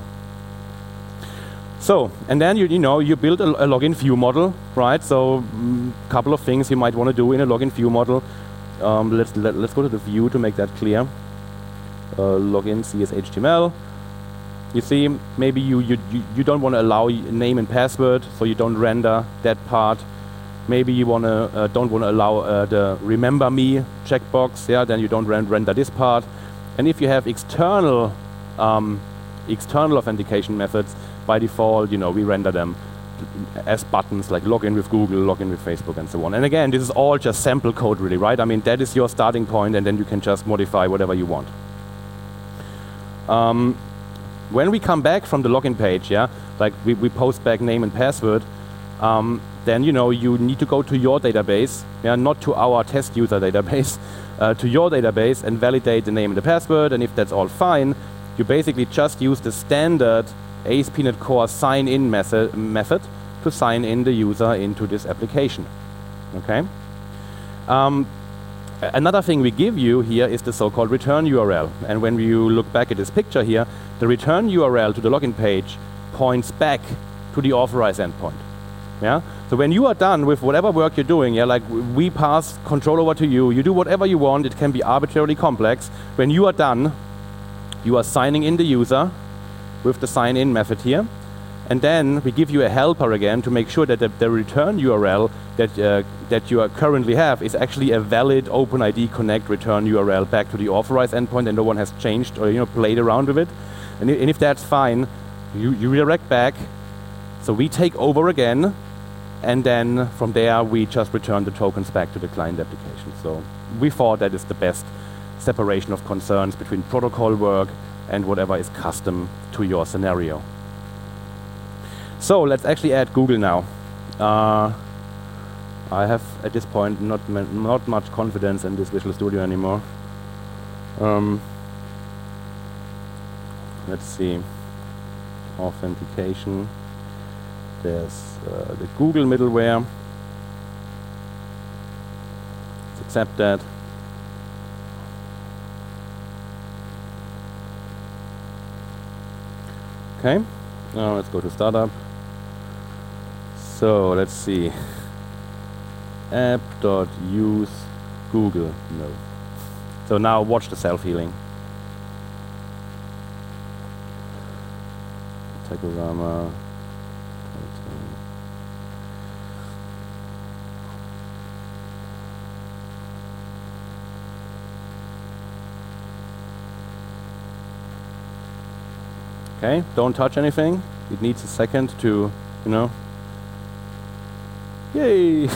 So, and then you, you know, you build a, a login view model, right? So, a mm, couple of things you might want to do in a login view model. Um, let's let, let's go to the view to make that clear. Uh, login C S H T M L. You see, maybe you, you, you, you don't want to allow name and password, so you don't render that part. Maybe you wanna, uh, don't want to allow uh, the remember me checkbox, yeah, then you don't ren render this part. And if you have external, um, external authentication methods, by default, you know, we render them as buttons like login with Google, login with Facebook, and so on. And again, this is all just sample code, really, right? I mean, that is your starting point, and then you can just modify whatever you want. Um, when we come back from the login page, yeah, like we, we post back name and password, um, then you know you need to go to your database, yeah, not to our test user database, uh, to your database and validate the name and the password. And if that's all fine, you basically just use the standard A S P dot NET Core sign-in method, method to sign in the user into this application. Okay. Um, another thing we give you here is the so-called return U R L. And when you look back at this picture here, the return U R L to the login page points back to the authorized endpoint. Yeah. So when you are done with whatever work you're doing, yeah, like we pass control over to you, you do whatever you want. It can be arbitrarily complex. When you are done, you are signing in the user with the sign-in method here, and then we give you a helper again to make sure that the, the return U R L that uh, that you are currently have is actually a valid OpenID Connect return U R L back to the authorized endpoint, and no one has changed or you know played around with it. And, and if that's fine, you, you redirect back. So we take over again, and then from there we just return the tokens back to the client application. So we thought that is the best separation of concerns between protocol work and whatever is custom to your scenario. So let's actually add Google now. Uh, I have at this point not not much confidence in this Visual Studio anymore. Um, let's see. Authentication. There's uh, the Google middleware. Let's accept that. Okay, now let's go to startup. So let's see. App.use Google. No. So now watch the self-healing. Tagorama. Okay, don't touch anything. It needs a second to, you know. Yay!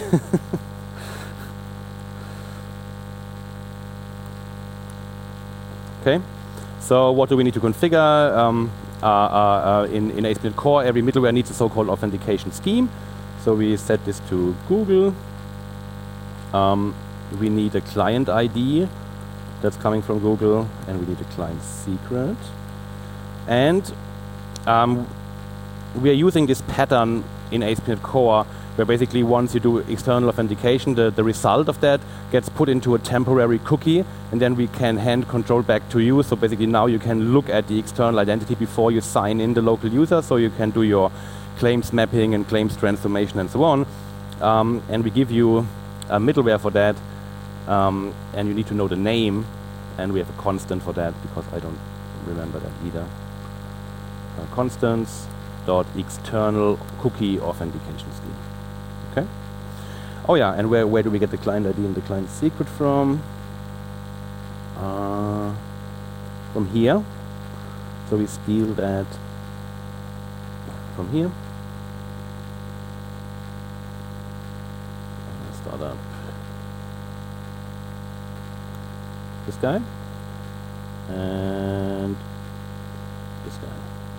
Okay, so what do we need to configure? Um, uh, uh, uh, in in A S P dot NET Core, every middleware needs a so-called authentication scheme. So we set this to Google. Um, we need a client I D that's coming from Google, and we need a client secret. And um, we are using this pattern in A S P dot NET Core, where basically once you do external authentication, the, the result of that gets put into a temporary cookie, and then we can hand control back to you. So basically now you can look at the external identity before you sign in the local user, so you can do your claims mapping and claims transformation and so on. Um, and we give you a middleware for that, um, and you need to know the name, and we have a constant for that because I don't remember that either. Uh, constants dot external cookie authentication scheme. Okay. Oh yeah, and where where do we get the client I D and the client secret from? Uh, from here. So we steal that from here. Start up this guy and this guy.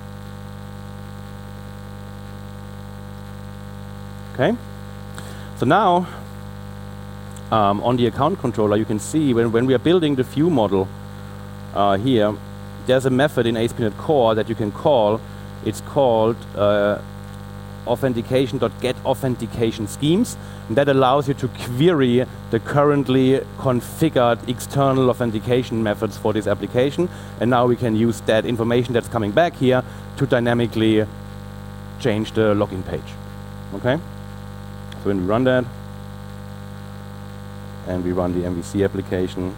Okay, so now um, on the account controller you can see when, when we are building the view model uh, here, there's a method in A S P dot NET Core that you can call. It's called uh, authentication.getAuthentication schemes, and that allows you to query the currently configured external authentication methods for this application, and now we can use that information that's coming back here to dynamically change the login page. Okay? So when we run that, and we run the M V C application,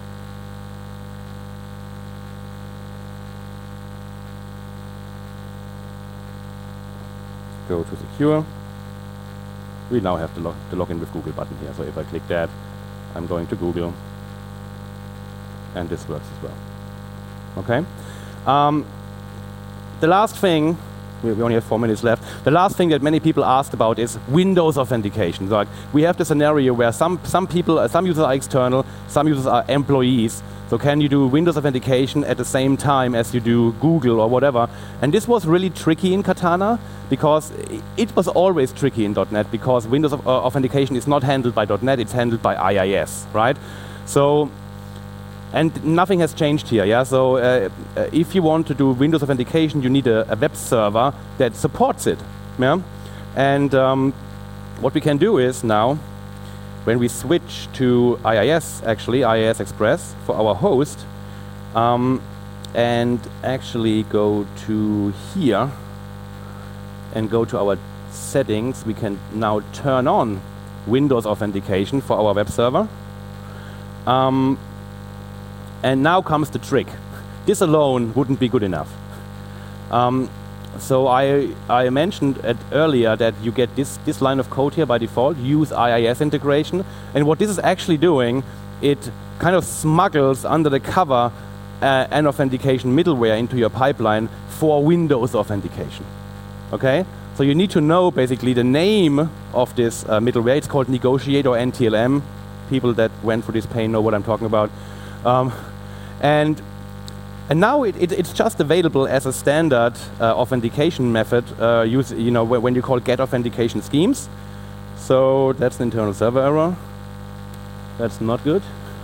go to secure, we now have the, log the login with Google button here. So if I click that, I'm going to Google, and this works as well. Okay. Um, the last thing We, we only have four minutes left. The last thing that many people asked about is Windows authentication. Like, we have the scenario where some, some people, uh, some users are external, some users are employees. So can you do Windows authentication at the same time as you do Google or whatever? And this was really tricky in Katana, because it was always tricky in .dot net, because Windows uh, authentication is not handled by .dot net, it's handled by I I S, right? So, and nothing has changed here, yeah? So uh, if you want to do Windows authentication, you need a, a web server that supports it, yeah? And um, what we can do is now, when we switch to I I S, actually, I I S Express for our host, um, and actually go to here and go to our settings, we can now turn on Windows authentication for our web server. Um, and now comes the trick. This alone wouldn't be good enough. Um, So I, I mentioned it earlier that you get this, this line of code here by default, use I I S integration. And what this is actually doing, it kind of smuggles under the cover uh, an authentication middleware into your pipeline for Windows authentication. Okay? So you need to know basically the name of this uh, middleware. It's called Negotiate or N T L M. People that went through this pain know what I'm talking about. Um, and And now it, it, it's just available as a standard uh, authentication method, uh, use, you know, wh when you call get authentication schemes. So that's an internal server error. That's not good.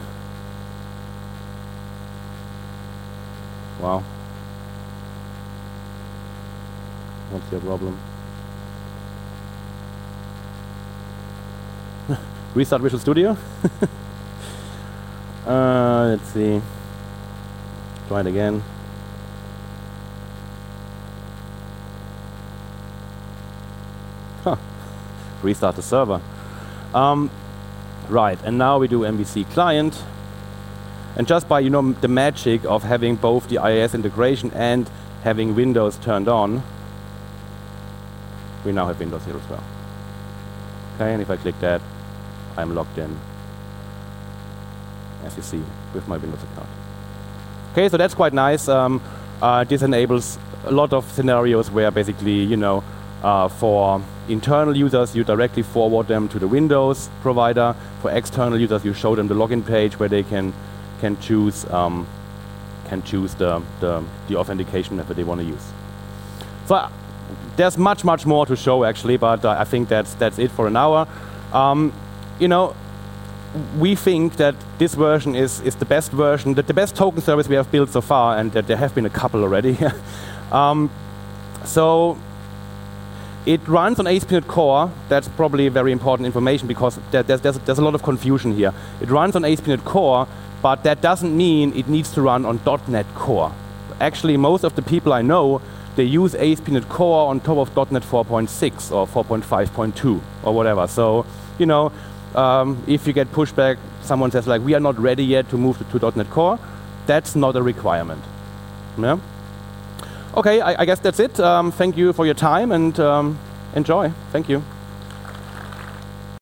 Wow. What's your problem? Restart Visual Studio. uh, let's see. Try it again. Huh. Restart the server. Um, right, and now we do M V C client. And just by, you know, the magic of having both the I I S integration and having Windows turned on, we now have Windows here as well. Okay, and if I click that, I'm logged in, as you see, with my Windows account. Okay, so that's quite nice. Um, uh, this enables a lot of scenarios where basically, you know, uh, for internal users, you directly forward them to the Windows provider. For external users, you show them the login page where they can can choose um, can choose the, the the authentication method they want to use. So uh, there's much much more to show actually, but uh, I think that's that's it for an hour. Um, you know. We think that this version is, is the best version, that the best token service we have built so far, and that there have been a couple already. um, so it runs on A S P dot NET Core. That's probably very important information, because there, there's, there's, there's a lot of confusion here. It runs on A S P dot NET Core, but that doesn't mean it needs to run on .dot net Core. Actually, most of the people I know, they use A S P dot NET Core on top of .dot net four point six or four point five point two or whatever. So, you know, Um, if you get pushback, someone says like, we are not ready yet to move to, to .dot net Core, that's not a requirement. Yeah? Okay, I, I guess that's it. Um, thank you for your time, and um, enjoy. Thank you.